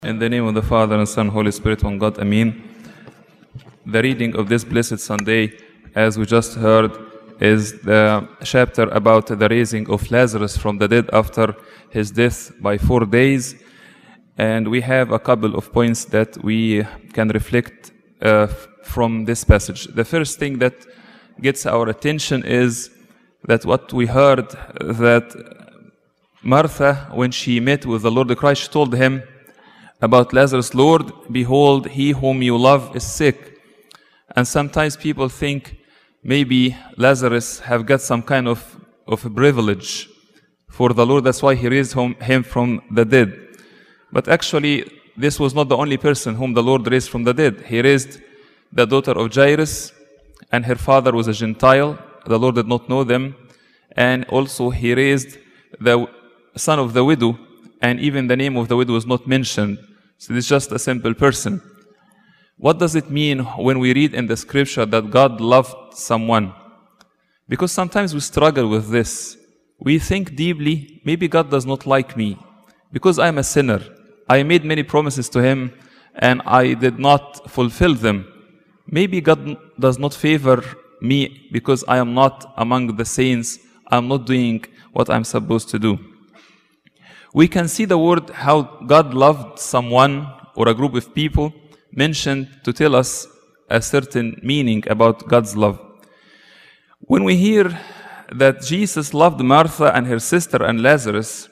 In the name of the Father, and Son, Holy Spirit, one God, Amen. The reading of this blessed Sunday, as we just heard, is the chapter about the raising of Lazarus from the dead after his death by 4 days. And we have a couple of points that we can reflect from this passage. The first thing that gets our attention is that what we heard, that Martha, when she met with the Lord Christ, she told him about Lazarus, Lord, behold, he whom you love is sick. And sometimes people think maybe Lazarus have got some kind of a privilege for the Lord. That's why he raised him from the dead. But actually, this was not the only person whom the Lord raised from the dead. He raised the daughter of Jairus, and her father was a Gentile. The Lord did not know them. And also he raised the son of the widow, and even the name of the widow was not mentioned. So this is just a simple person. What does it mean when we read in the scripture that God loved someone? Because sometimes we struggle with this. We think deeply, maybe God does not like me because I am a sinner. I made many promises to Him and I did not fulfill them. Maybe God does not favor me because I am not among the saints. I am not doing what I am supposed to do. We can see the word how God loved someone or a group of people mentioned to tell us a certain meaning about God's love. When we hear that Jesus loved Martha and her sister and Lazarus,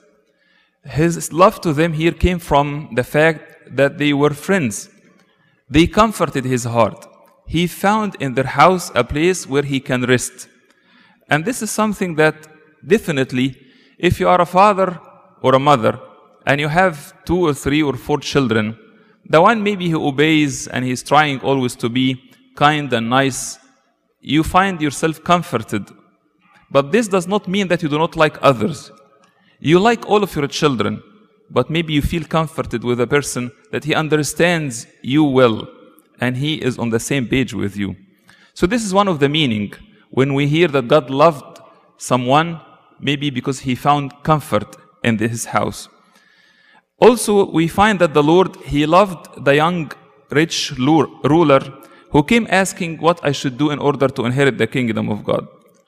His love to them here came from the fact that they were friends. They comforted His heart. He found in their house a place where He can rest. And this is something that definitely, if you are a father or a mother, and you have 2 or 3 or 4 children, the one maybe he obeys and he's trying always to be kind and nice, you find yourself comforted. But this does not mean that you do not like others. You like all of your children, but maybe you feel comforted with a person that he understands you well, and he is on the same page with you. So this is one of the meaning when we hear that God loved someone, maybe because he found comfort in His house. Also, we find that the Lord, He loved the young rich ruler who came asking what I should do in order to inherit the kingdom of God.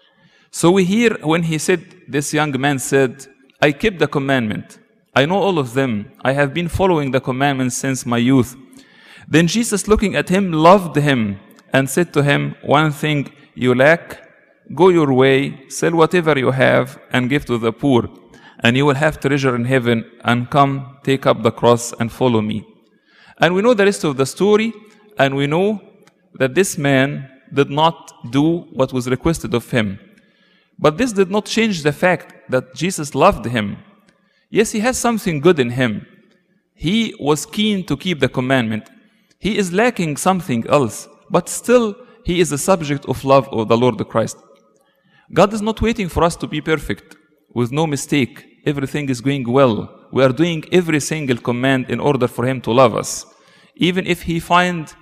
So we hear when he said, this young man said, I keep the commandment. I know all of them. I have been following the commandments since my youth. Then Jesus, looking at him, loved him and said to him, one thing you lack, go your way, sell whatever you have and give to the poor, and you will have treasure in heaven, and come, take up the cross and follow me. And we know the rest of the story, and we know that this man did not do what was requested of him. But this did not change the fact that Jesus loved him. Yes, he has something good in him. He was keen to keep the commandment. He is lacking something else, but still he is the subject of love of the Lord Christ. God is not waiting for us to be perfect, with no mistake. Everything is going well. We are doing every single command in order for Him to love us. Even if He finds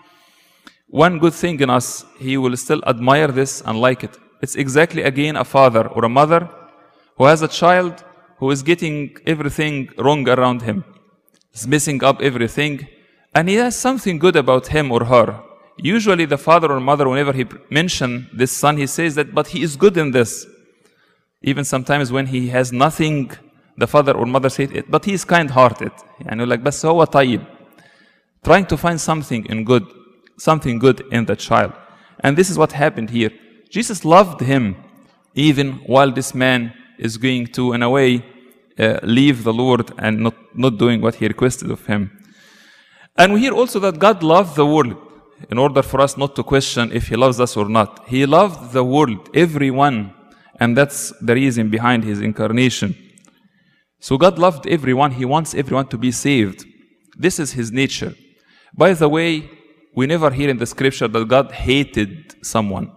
one good thing in us, He will still admire this and like it. It's exactly again a father or a mother who has a child who is getting everything wrong around him. He's messing up everything, and he has something good about him or her. Usually the father or mother, whenever he mentions this son, he says that, but he is good in this. Even sometimes when he has nothing, the father or mother says it, but he is kind-hearted. And you're like, بس هو طيب. Trying to find something good in the child. And this is what happened here. Jesus loved him, even while this man is going to, in a way, leave the Lord and not doing what He requested of him. And we hear also that God loved the world, in order for us not to question if He loves us or not. He loved the world, everyone, and that's the reason behind His incarnation. So God loved everyone. He wants everyone to be saved. This is His nature. By the way, we never hear in the scripture that God hated someone.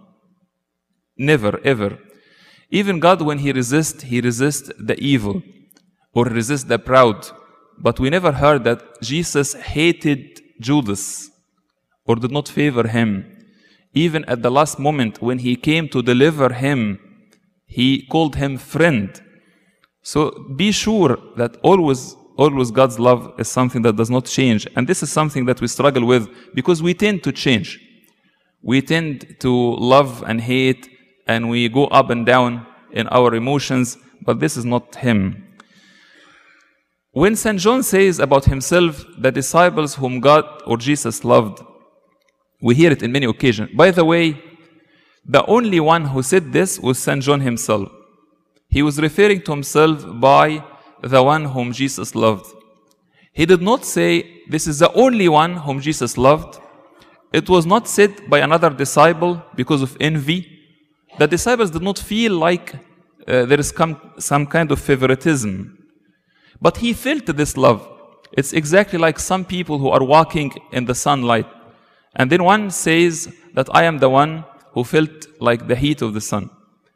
Never, ever. Even God, when He resists the evil or resists the proud. But we never heard that Jesus hated Judas or did not favor him. Even at the last moment when He came to deliver him, He called him friend. So be sure that always Always God's love is something that does not change. And this is something that we struggle with because we tend to change. We tend to love and hate, and we go up and down in our emotions, but this is not him. When St. John says about himself, the disciples whom God or Jesus loved, we hear it in many occasions. By the way, the only one who said this was St. John himself. He was referring to himself by the one whom Jesus loved. He did not say, this is the only one whom Jesus loved. It was not said by another disciple because of envy. The disciples did not feel like there is some kind of favoritism. But he felt this love. It's exactly like some people who are walking in the sunlight. And then one says that I am the one who felt like the heat of the sun.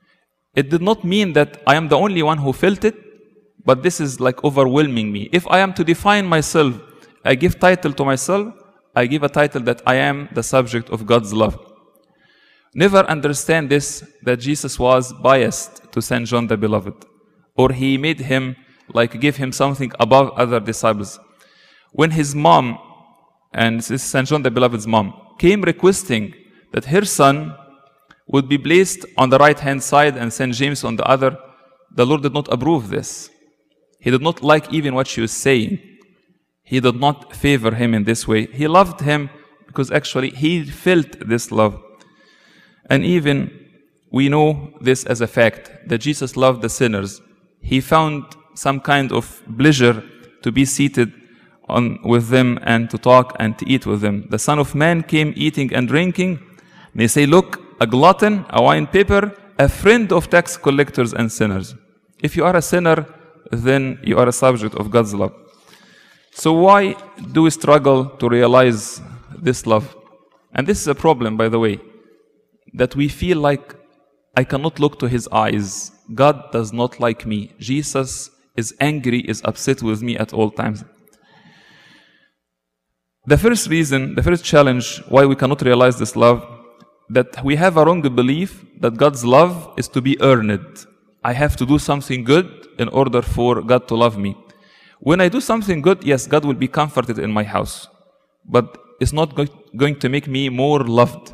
It did not mean that I am the only one who felt it, but this is like overwhelming me. If I am to define myself, I give title to myself, I give a title that I am the subject of God's love. Never understand this, that Jesus was biased to St. John the Beloved, or he made him like give him something above other disciples. When his mom, and this is St. John the Beloved's mom, came requesting that her son would be placed on the right hand side and St. James on the other, the Lord did not approve this. He did not like even what she was saying. He did not favor him in this way. He loved him because actually he felt this love. And even we know this as a fact, that Jesus loved the sinners. He found some kind of pleasure to be seated with them and to talk and to eat with them. The Son of Man came eating and drinking. They say, look, a glutton, a wine bibber, a friend of tax collectors and sinners. If you are a sinner, then you are a subject of God's love. So why do we struggle to realize this love? And this is a problem, by the way, that we feel like I cannot look to his eyes. God does not like me. Jesus is angry, is upset with me at all times. The first reason, the first challenge why we cannot realize this love, that we have a wrong belief that God's love is to be earned. I have to do something good in order for God to love me. When I do something good, yes, God will be comforted in my house. But it's not going to make me more loved.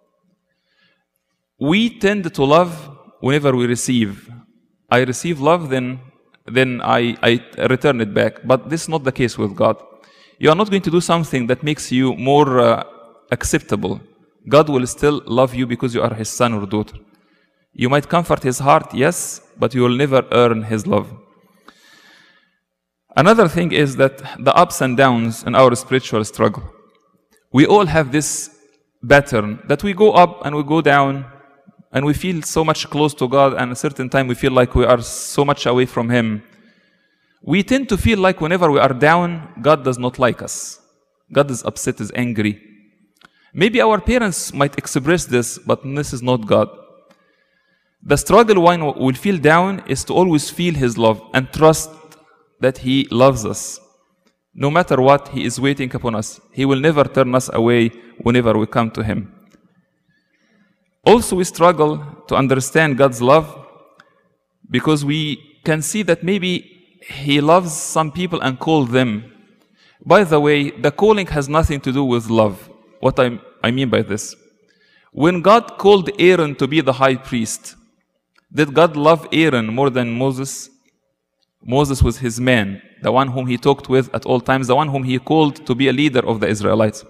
We tend to love whenever we receive. I receive love, then I return it back. But this is not the case with God. You are not going to do something that makes you more acceptable. God will still love you because you are his son or daughter. You might comfort his heart, yes, but you will never earn his love. Another thing is that the ups and downs in our spiritual struggle. We all have this pattern that we go up and we go down and we feel so much close to God, and at a certain time we feel like we are so much away from him. We tend to feel like whenever we are down, God does not like us. God is upset, is angry. Maybe our parents might express this, but this is not God. The struggle when we feel down is to always feel his love and trust that he loves us. No matter what, he is waiting upon us. He will never turn us away whenever we come to him. Also, we struggle to understand God's love because we can see that maybe he loves some people and calls them. By the way, the calling has nothing to do with love. What I mean by this. When God called Aaron to be the high priest, did God love Aaron more than Moses? Moses was his man, the one whom he talked with at all times, the one whom he called to be a leader of the Israelites.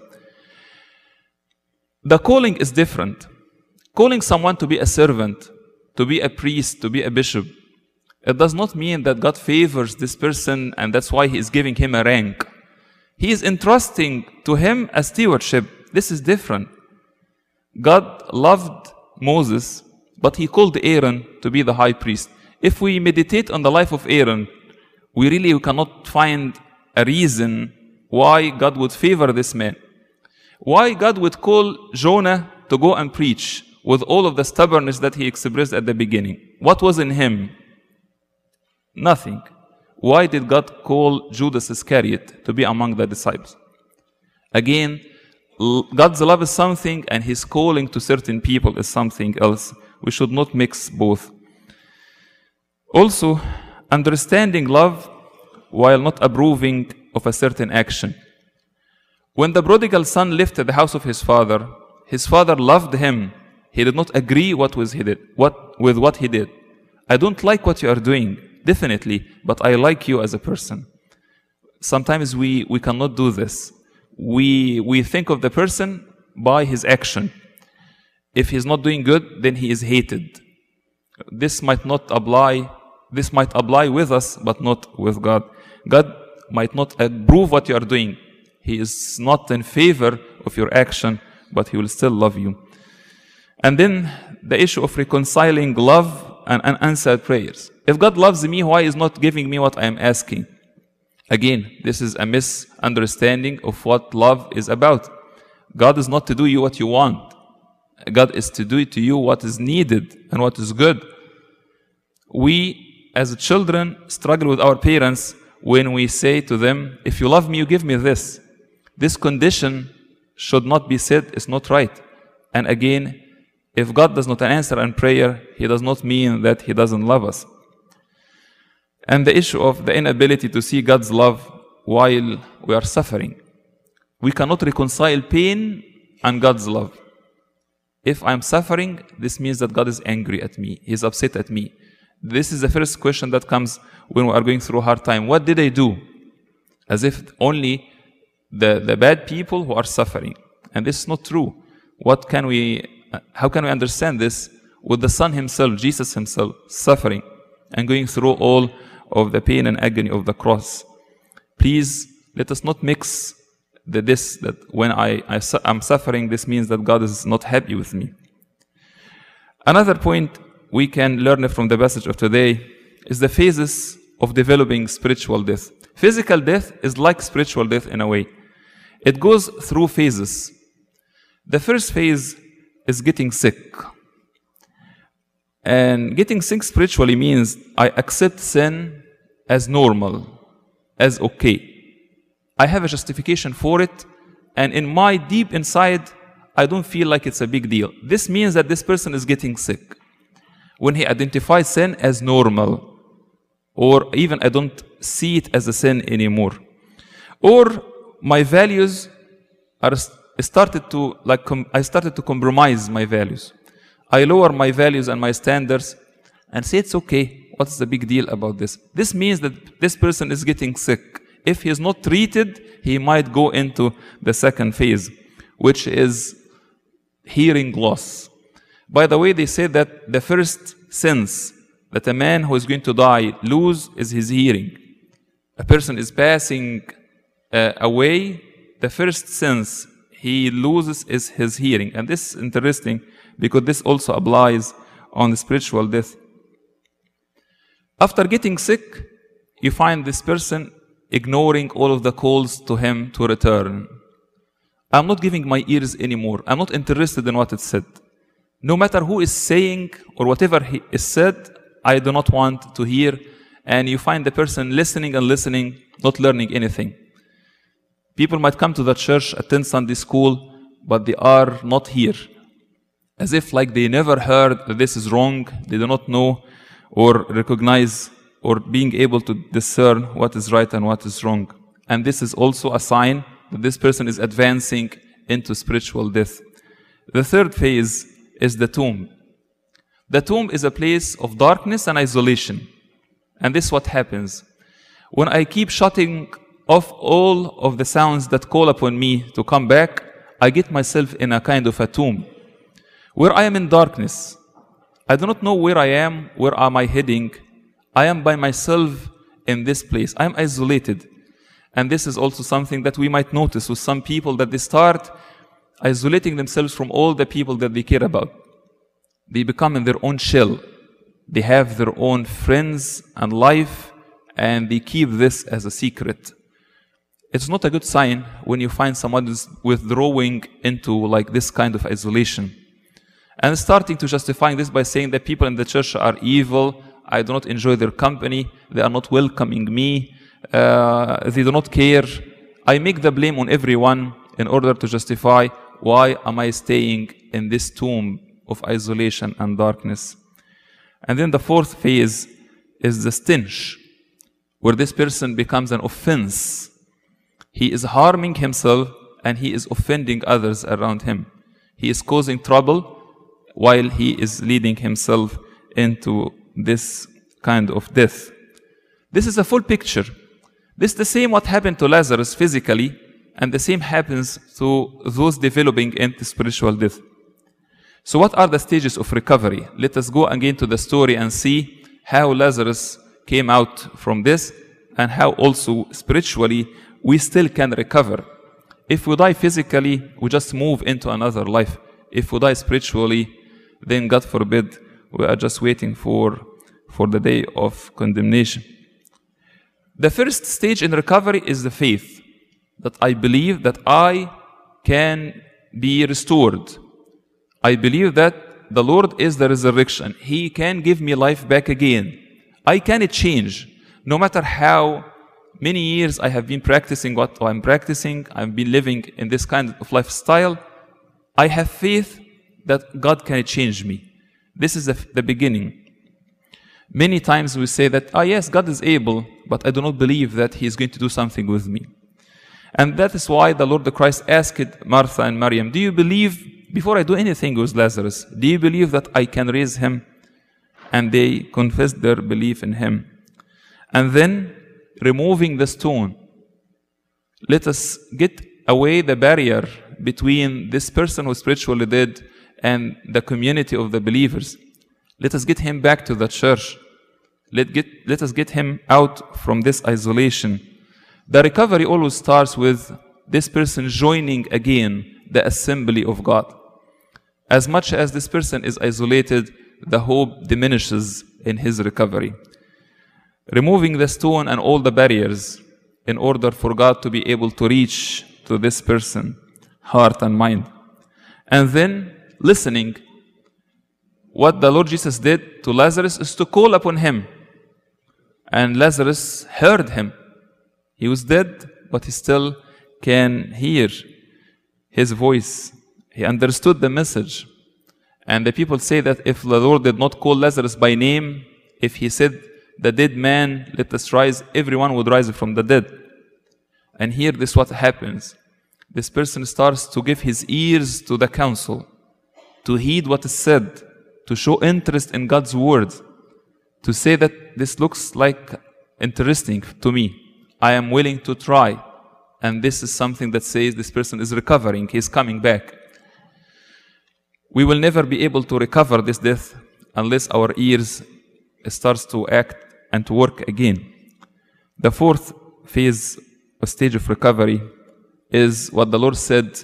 The calling is different. Calling someone to be a servant, to be a priest, to be a bishop, it does not mean that God favors this person and that's why he is giving him a rank. He is entrusting to him a stewardship. This is different. God loved Moses, but he called Aaron to be the high priest. If we meditate on the life of Aaron, we cannot find a reason why God would favor this man. Why God would call Jonah to go and preach with all of the stubbornness that he expressed at the beginning. What was in him? Nothing. Why did God call Judas Iscariot to be among the disciples? Again, God's love is something and his calling to certain people is something else. We should not mix both. Also, understanding love, while not approving of a certain action. When the prodigal son left the house of his father loved him. He did not agree with what he did. I don't like what you are doing, definitely, but I like you as a person. Sometimes we cannot do this. We think of the person by his action. If he's not doing good, then he is hated. This might apply with us, but not with God. God might not approve what you are doing. He is not in favor of your action, but he will still love you. And then the issue of reconciling love and unanswered prayers. If God loves me, why is not giving me what I am asking? Again, this is a misunderstanding of what love is about. God is not to do you what you want. God is to do to you what is needed and what is good. We, as children, struggle with our parents when we say to them, if you love me, you give me this. This condition should not be said, it's not right. And again, if God does not answer in prayer, he does not mean that he doesn't love us. And the issue of the inability to see God's love while we are suffering. We cannot reconcile pain and God's love. If I'm suffering, this means that God is angry at me. He's upset at me. This is the first question that comes when we are going through a hard time. What did I do? As if only the bad people who are suffering. And this is not true. How can we understand this with the Son himself, Jesus himself, suffering and going through all of the pain and agony of the cross? Please, let us not mix that when I'm suffering, this means that God is not happy with me. Another point we can learn from the passage of today is the phases of developing spiritual death. Physical death is like spiritual death in a way. It goes through phases. The first phase is getting sick. And getting sick spiritually means I accept sin as normal, as okay. I have a justification for it, and in my deep inside, I don't feel like it's a big deal. This means that this person is getting sick. When he identifies sin as normal, or even I don't see it as a sin anymore. Or my values I started to compromise my values. I lower my values and my standards and say it's okay. What's the big deal about this? This means that this person is getting sick. If he is not treated, he might go into the second phase, which is hearing loss. By the way, they say that the first sense that a man who is going to die lose is his hearing. A person is passing away, the first sense he loses is his hearing. And this is interesting because this also applies on the spiritual death. After getting sick, you find this person ignoring all of the calls to him to return. I'm not giving my ears anymore. I'm not interested in what is said. No matter who is saying or whatever is said, I do not want to hear. And you find the person listening and listening, not learning anything. People might come to the church, attend Sunday school, but they are not here. As if like they never heard that this is wrong, they do not know or recognize or being able to discern what is right and what is wrong. And this is also a sign that this person is advancing into spiritual death. The third phase is the tomb. The tomb is a place of darkness and isolation. And this is what happens. When I keep shutting off all of the sounds that call upon me to come back, I get myself in a kind of a tomb where I am in darkness. I do not know where I am, where am I heading. I am by myself in this place. I am isolated. And this is also something that we might notice with some people, that they start isolating themselves from all the people that they care about. They become in their own shell. They have their own friends and life, and they keep this as a secret. It's not a good sign when you find someone is withdrawing into like this kind of isolation. And starting to justify this by saying that people in the church are evil, I do not enjoy their company, they are not welcoming me, they do not care. I make the blame on everyone in order to justify why am I staying in this tomb of isolation and darkness. And then the fourth phase is the stench. where this person becomes an offense. He is harming himself and he is offending others around him. He is causing trouble while he is leading himself into this kind of death. This is a full picture. This is the same what happened to Lazarus physically, and the same happens to those developing into spiritual death. So what are the stages of recovery? Let us go again to the story and see how Lazarus came out from this, and how also spiritually we still can recover. If we die physically, we just move into another life. If we die spiritually, then God forbid, we are just waiting for the day of condemnation. The first stage in recovery is the faith, that I believe that I can be restored. I believe that the Lord is the resurrection. He can give me life back again. I can change. No matter how many years I have been practicing what I'm practicing, I've been living in this kind of lifestyle, I have faith that God can change me. This is the beginning. Many times we say that, yes, God is able, but I do not believe that He is going to do something with me. And that is why the Lord Christ asked Martha and Maryam, do you believe, before I do anything with Lazarus, do you believe that I can raise him? And they confessed their belief in him. And then, removing the stone, let us get away the barrier between this person who is spiritually dead and the community of the believers. Let us get him back to the church. Let us get him out from this isolation. The recovery always starts with this person joining again the assembly of God. As much as this person is isolated, the hope diminishes in his recovery. Removing the stone and all the barriers in order for God to be able to reach to this person, heart and mind. And then listening. What the Lord Jesus did to Lazarus is to call upon him. And Lazarus heard him. He was dead, but he still can hear his voice. He understood the message. And the people say that if the Lord did not call Lazarus by name, if he said, the dead man, let us rise, everyone would rise from the dead. And here this is what happens. This person starts to give his ears to the counsel, to heed what is said, to show interest in God's word, to say that this looks like interesting to me. I am willing to try. And this is something that says this person is recovering, he is coming back. We will never be able to recover this death unless our ears starts to act and to work again. The fourth phase or stage of recovery is what the Lord said,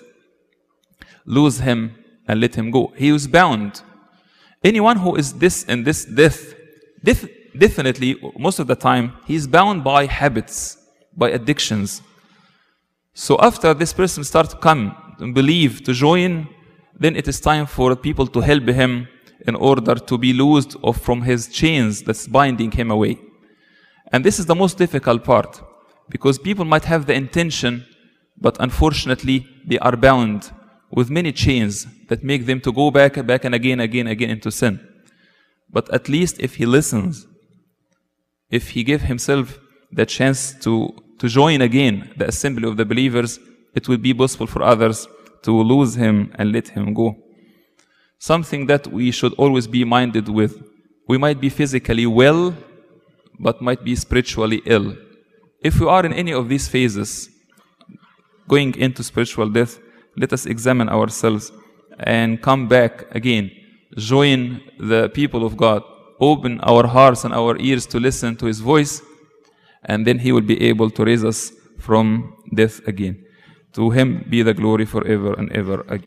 lose him and let him go. He was bound. Anyone who is in this death, definitely, most of the time, he is bound by habits, by addictions. So after this person starts to come and believe, to join, then it is time for people to help him in order to be loosed from his chains that's binding him away. And this is the most difficult part, because people might have the intention, but unfortunately they are bound with many chains that make them to go back and again into sin. But at least if he listens, if he gives himself the chance to join again the assembly of the believers, it will be possible for others to lose him and let him go. Something that we should always be minded with. We might be physically well, but might be spiritually ill. If we are in any of these phases, going into spiritual death, let us examine ourselves and come back again. Join the people of God. Open our hearts and our ears to listen to His voice, and then He will be able to raise us from death again. To Him be the glory forever and ever again.